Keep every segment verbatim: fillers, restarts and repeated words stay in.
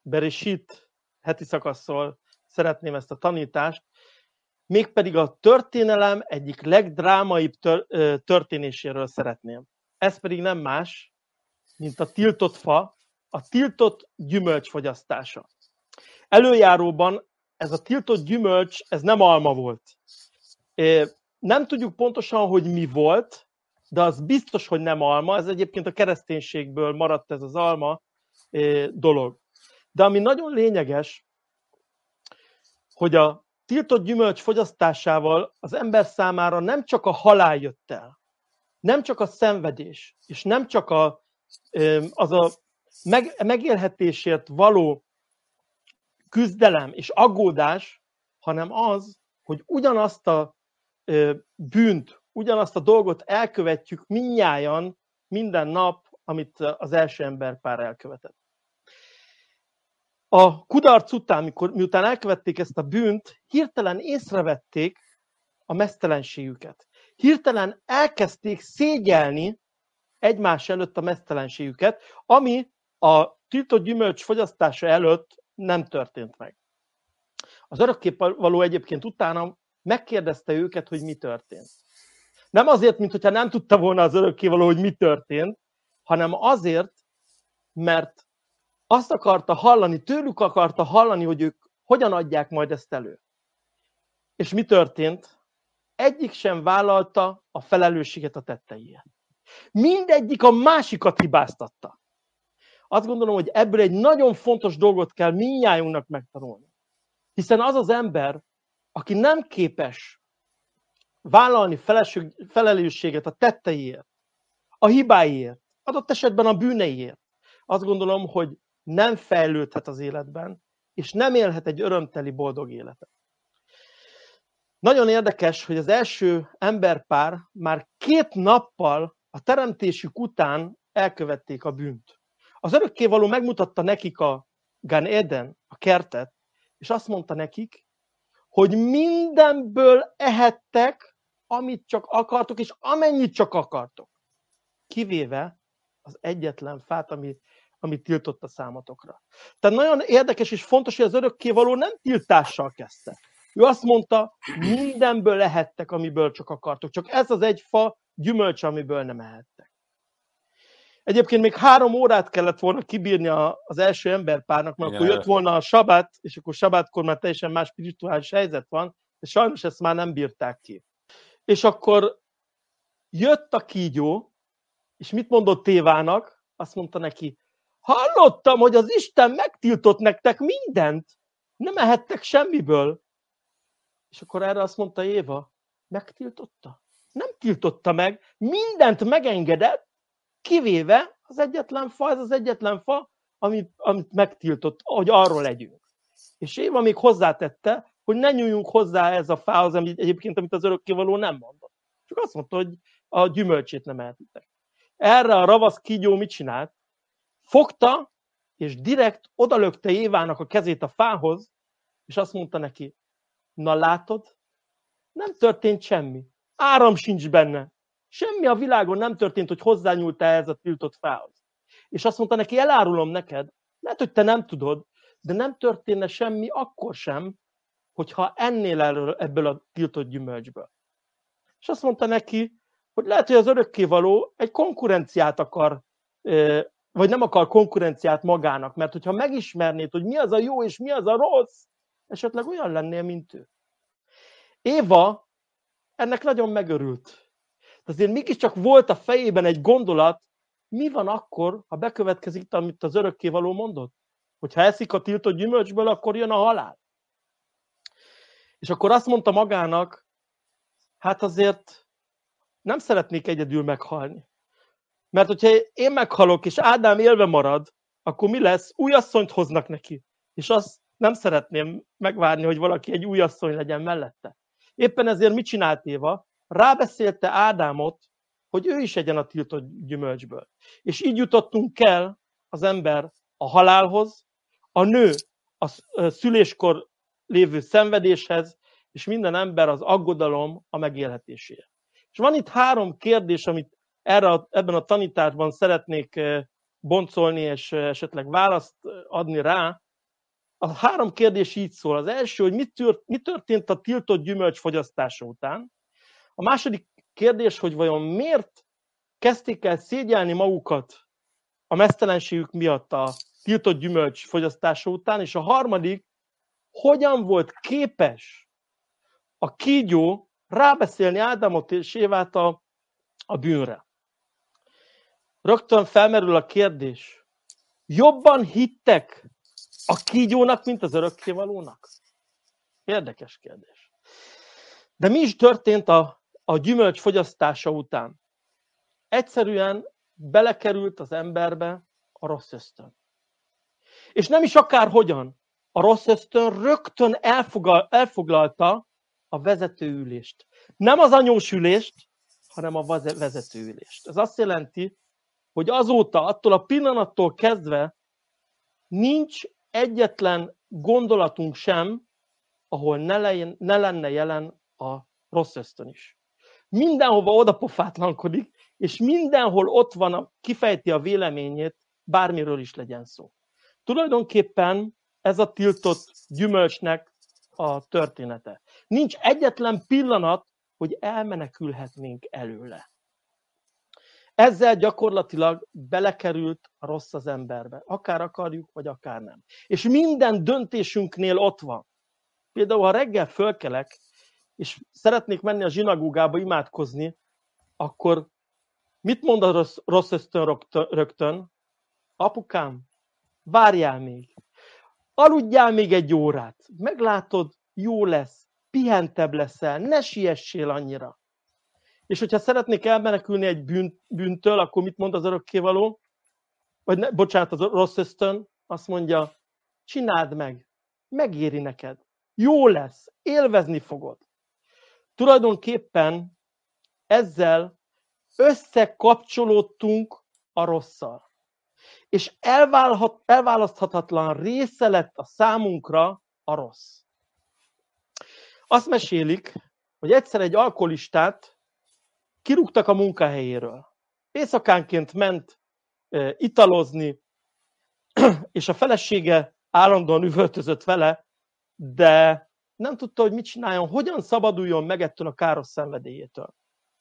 Bereshit heti szakaszról szeretném ezt a tanítást, mégpedig a történelem egyik legdrámaibb történéséről szeretném. Ez pedig nem más, mint a tiltott fa, a tiltott gyümölcs fogyasztása. Előjáróban ez a tiltott gyümölcs, ez nem alma volt. Nem tudjuk pontosan, hogy mi volt, de az biztos, hogy nem alma. Ez egyébként a kereszténységből maradt ez az alma dolog. De ami nagyon lényeges, hogy a tiltott gyümölcs fogyasztásával az ember számára nem csak a halál jött el, nem csak a szenvedés, és nem csak a, az a megélhetésért való küzdelem és aggódás, hanem az, hogy ugyanazt a bűnt, ugyanazt a dolgot elkövetjük mindnyájan minden nap, amit az első emberpár elkövetett. A kudarc után, mikor, miután elkövették ezt a bűnt, hirtelen észrevették a meztelenségüket. Hirtelen elkezdték szégyelni egymás előtt a meztelenségüket, ami a tiltott gyümölcs fogyasztása előtt nem történt meg. Az örökkévaló egyébként utána megkérdezte őket, hogy mi történt. Nem azért, mintha nem tudta volna az örökkévaló, hogy mi történt, hanem azért, mert azt akarta hallani, tőlük akarta hallani, hogy ők hogyan adják majd ezt elő. És mi történt? Egyik sem vállalta a felelősséget a tetteiért. Mindegyik a másikat hibáztatta. Azt gondolom, hogy ebből egy nagyon fontos dolgot kell mindnyájunknak megtanulni. Hiszen az az ember, aki nem képes vállalni felelősséget a tetteiért, a hibáiért, adott esetben a bűneiért, azt gondolom, hogy nem fejlődhet az életben, és nem élhet egy örömteli, boldog életet. Nagyon érdekes, hogy az első emberpár már két nappal a teremtésük után elkövették a bűnt. Az örökkévaló megmutatta nekik a Gan Eden, a kertet, és azt mondta nekik, hogy mindenből ehettek, amit csak akartok, és amennyit csak akartok. Kivéve az egyetlen fát, ami, amit tiltott a számotokra. Tehát nagyon érdekes és fontos, hogy az örökkévaló nem tiltással kezdte. Ő azt mondta, mindenből lehettek, amiből csak akartok. Csak ez az egy fa gyümölcs, amiből nem ehettek. Egyébként még három órát kellett volna kibírni az első emberpárnak, mert akkor jött volna a sabát, és akkor sabátkor már teljesen más spirituális helyzet van, de sajnos ezt már nem bírták ki. És akkor jött a kígyó, és mit mondott Évának? Azt mondta neki, hallottam, hogy az Isten megtiltott nektek mindent, nem ehettek semmiből. És akkor erre azt mondta Éva, megtiltotta? Nem tiltotta meg, mindent megengedett, kivéve az egyetlen fa, ez az egyetlen fa, amit, amit megtiltott, hogy arról legyünk. És Éva még hozzátette, hogy ne nyúljunk hozzá ez a fához, amit egyébként amit az örökkévaló nem mondott. Csak azt mondta, hogy a gyümölcsét nem ehetitek. Erre a ravasz kígyó mit csinált? Fogta, és direkt odalökte Évának a kezét a fához, és azt mondta neki, na látod, nem történt semmi. Áram sincs benne. Semmi a világon nem történt, hogy hozzányúltál ez a tiltott fához. És azt mondta neki, elárulom neked, lehet, hogy te nem tudod, de nem történne semmi akkor sem, hogyha ennél erről, ebből a tiltott gyümölcsből. És azt mondta neki, hogy lehet, hogy az örökkévaló egy konkurenciát akar, vagy nem akar konkurenciát magának, mert hogyha megismernéd, hogy mi az a jó és mi az a rossz, esetleg olyan lennél, mint ő. Éva ennek nagyon megörült. De azért mégiscsak volt a fejében egy gondolat, mi van akkor, ha bekövetkezik, amit az örökkévaló mondott? Hogyha eszik a tiltott gyümölcsből, akkor jön a halál. És akkor azt mondta magának, hát azért nem szeretnék egyedül meghalni. Mert hogyha én meghalok, és Ádám élve marad, akkor mi lesz? Új asszonyt hoznak neki. És azt nem szeretném megvárni, hogy valaki egy új asszony legyen mellette. Éppen ezért mit csinált Éva? Rábeszélte Ádámot, hogy ő is egyen a tiltott gyümölcsből. És így jutottunk el az ember a halálhoz, a nő a szüléskor lévő szenvedéshez, és minden ember az aggodalom a megélhetéséhez. És van itt három kérdés, amit erre a, ebben a tanításban szeretnék boncolni, és esetleg választ adni rá, A három kérdés így szól. Az első, hogy mi, tört, mi történt a tiltott gyümölcs fogyasztása után. A második kérdés, hogy vajon miért kezdték el szégyelni magukat a meztelenségük miatt a tiltott gyümölcs fogyasztása után, és a harmadik, hogyan volt képes a kígyó rábeszélni Ádámot és Évát a, a bűnre. Rögtön felmerül a kérdés, jobban hittek a kígyónak, mint az örökkévalónak? Érdekes kérdés. De mi is történt a, a gyümölcs fogyasztása után? Egyszerűen belekerült az emberbe a rossz ösztön. És nem is akárhogyan. A rossz ösztön rögtön elfogal, elfoglalta a vezetőülést. Nem az anyós ülést, hanem a vezetőülést. Ez azt jelenti, hogy azóta, attól a pillanattól kezdve nincs egyetlen gondolatunk sem, ahol ne, legyen, ne lenne jelen a rossz ösztön is. Mindenhova odapofátlankodik, és mindenhol ott van, a, kifejti a véleményét, bármiről is legyen szó. Tulajdonképpen ez a tiltott gyümölcsnek a története. Nincs egyetlen pillanat, hogy elmenekülhetnénk előle. Ezzel gyakorlatilag belekerült a rossz az emberbe. Akár akarjuk, vagy akár nem. És minden döntésünknél ott van. Például, ha reggel fölkelek, és szeretnék menni a zsinagógába imádkozni, akkor mit mond a rossz, rossz ösztön rögtön? Apukám, várjál még. Aludjál még egy órát. Meglátod, jó lesz, pihentebb leszel, ne siessél annyira. És hogyha szeretnék elmenekülni egy bűn, bűntől, akkor mit mond az örökkévaló? Vagy ne, bocsánat, az rossz ösztön azt mondja, csináld meg, megéri neked, jó lesz, élvezni fogod. Tulajdonképpen ezzel összekapcsolódtunk a rosszal. És elválhat, elválaszthatatlan része lett a számunkra a rossz. Azt mesélik, hogy egyszer egy alkoholistát kirúgtak a munkahelyéről. Éjszakánként ment e, italozni, és a felesége állandóan üvöltözött vele, de nem tudta, hogy mit csináljon, hogyan szabaduljon meg ettől a káros szenvedélyétől.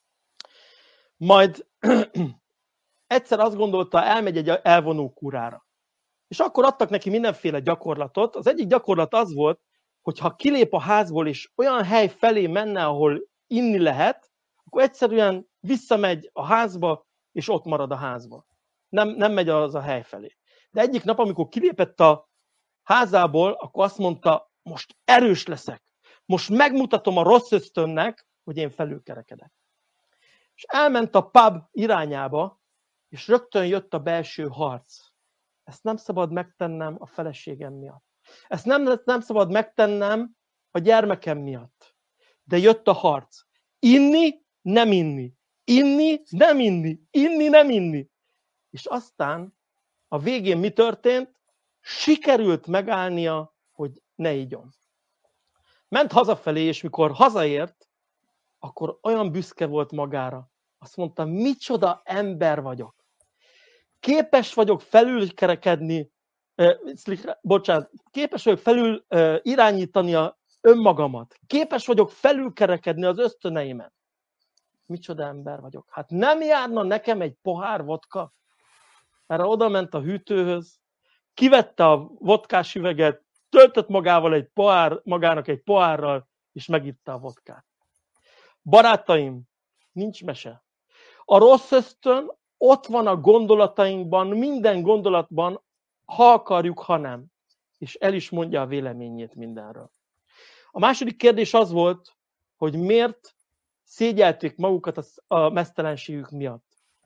Majd egyszer azt gondolta, elmegy egy elvonó kúrára. És akkor adtak neki mindenféle gyakorlatot. Az egyik gyakorlat az volt, hogy ha kilép a házból, és olyan hely felé menne, ahol inni lehet, akkor egyszerűen visszamegy a házba, és ott marad a házba. Nem, nem megy az a hely felé. De egyik nap, amikor kilépett a házából, akkor azt mondta, most erős leszek. Most megmutatom a rossz ösztönnek, hogy én felülkerekedek. És elment a pub irányába, és rögtön jött a belső harc. Ezt nem szabad megtennem a feleségem miatt. Ezt nem, nem szabad megtennem a gyermekem miatt. De jött a harc. Inni, nem inni. Inni, nem inni. Inni, nem inni. És aztán a végén mi történt? Sikerült megállnia, hogy ne igyon. Ment hazafelé, és mikor hazaért, akkor olyan büszke volt magára. Azt mondta, micsoda ember vagyok. Képes vagyok felülkerekedni, eh, bocsánat, képes vagyok felül eh, irányítani a önmagamat. Képes vagyok felülkerekedni az ösztöneimet. Micsoda ember vagyok. Hát nem járna nekem egy pohár vodka? Erre oda ment a hűtőhöz, kivette a vodkás üveget, töltött magával egy pohár, magának egy pohárral, és megitta a vodkát. Barátaim, nincs mese. A rossz ösztön ott van a gondolatainkban, minden gondolatban, ha akarjuk, ha nem. És el is mondja a véleményét mindenről. A második kérdés az volt, hogy miért szégyelték magukat a meztelenségük miatt.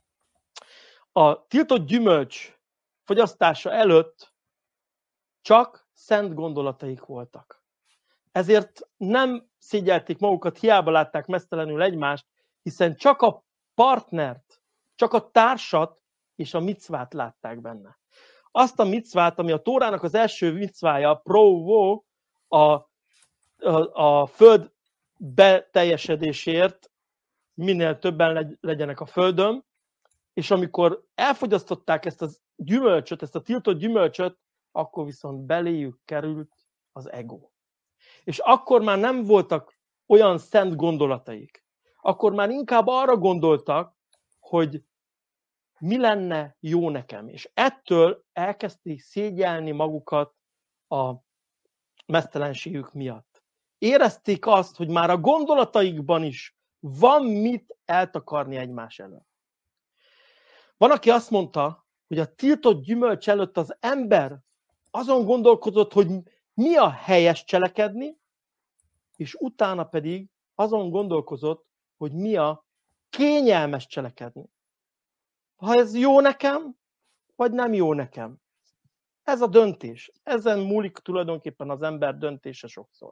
A tiltott gyümölcs fogyasztása előtt csak szent gondolataik voltak. Ezért nem szégyelték magukat, hiába látták meztelenül egymást, hiszen csak a partnert, csak a társat és a micvát látták benne. Azt a micvát, ami a Tórának az első micvája, pro-vo, a, a, a föld beteljesedésért, minél többen legyenek a földön, és amikor elfogyasztották ezt a gyümölcsöt, ezt a tiltott gyümölcsöt, akkor viszont beléjük került az ego. És akkor már nem voltak olyan szent gondolataik. Akkor már inkább arra gondoltak, hogy mi lenne jó nekem. És ettől elkezdték szégyelni magukat a meztelenségük miatt. Érezték azt, hogy már a gondolataikban is van mit eltakarni egymás előtt. Van, aki azt mondta, hogy a tiltott gyümölcs előtt az ember azon gondolkodott, hogy mi a helyes cselekedni, és utána pedig azon gondolkozott, hogy mi a kényelmes cselekedni. Ha ez jó nekem, vagy nem jó nekem. Ez a döntés. Ezen múlik tulajdonképpen az ember döntése sokszor.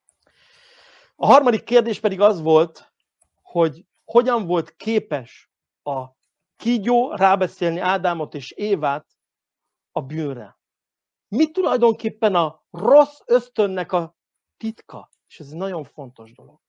A harmadik kérdés pedig az volt, hogy hogyan volt képes a kígyó rábeszélni Ádámot és Évát a bűnre. Mi tulajdonképpen a rossz ösztönnek a titka? És ez egy nagyon fontos dolog.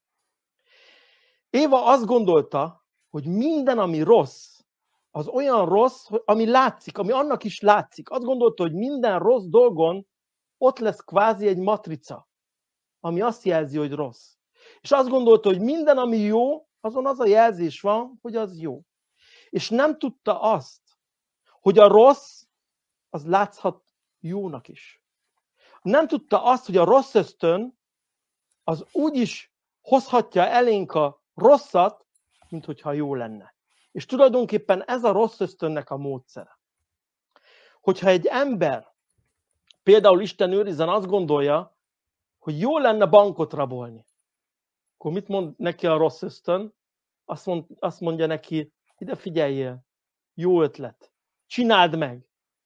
Éva azt gondolta, hogy minden, ami rossz, az olyan rossz, ami látszik, ami annak is látszik. Azt gondolta, hogy minden rossz dolgon ott lesz kvázi egy matrica, ami azt jelzi, hogy rossz. És azt gondolta, hogy minden, ami jó, azon az a jelzés van, hogy az jó. És nem tudta azt, hogy a rossz, az látszhat jónak is. Nem tudta azt, hogy a rossz ösztön, az úgy is hozhatja elénk a rosszat, mint hogyha jó lenne. És tulajdonképpen ez a rossz ösztönnek a módszere. Hogyha egy ember, például Isten őrizzen, azt gondolja, hogy jó lenne bankot rabolni, akkor mit mond neki a rossz ösztön? Azt, mond, azt mondja neki, ide figyeljél, jó ötlet, csináld meg.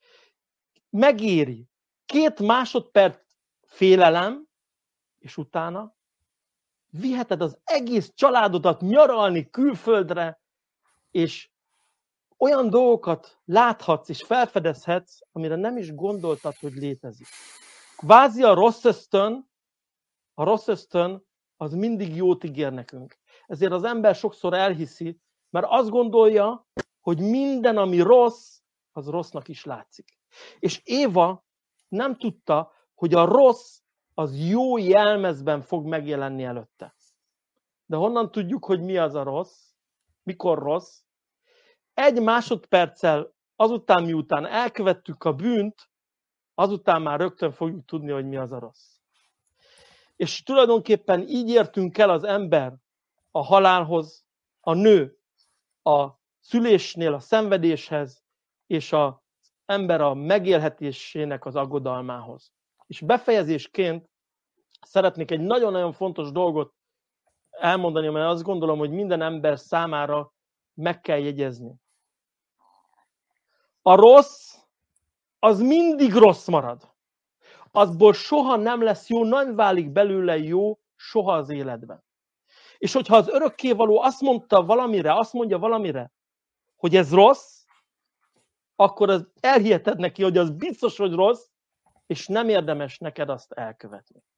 Megéri. Két másodperc félelem, és utána viheted az egész családodat nyaralni külföldre, és olyan dolgokat láthatsz és felfedezhetsz, amire nem is gondoltad, hogy létezik. Kvázi a rossz ösztön, a rossz ösztön az mindig jót ígér nekünk. Ezért az ember sokszor elhiszi, mert azt gondolja, hogy minden, ami rossz, az rossznak is látszik. És Éva nem tudta, hogy a rossz az jó jelmezben fog megjelenni előtte. De honnan tudjuk, hogy mi az a rossz? Mikor rossz? Egy másodperccel azután, miután elkövettük a bűnt, azután már rögtön fogjuk tudni, hogy mi az a rossz. És tulajdonképpen így értünk el az ember a halálhoz, a nő a szülésnél a szenvedéshez, és az ember a megélhetésének az aggodalmához. És befejezésként szeretnék egy nagyon-nagyon fontos dolgot elmondani, mert azt gondolom, hogy minden ember számára meg kell jegyezni. A rossz, az mindig rossz marad. Azból soha nem lesz jó, nem válik belőle jó soha az életben. És hogyha az örökkévaló azt mondta valamire, azt mondja valamire, hogy ez rossz, akkor az elhiheted neki, hogy az biztos, hogy rossz, és nem érdemes neked azt elkövetni.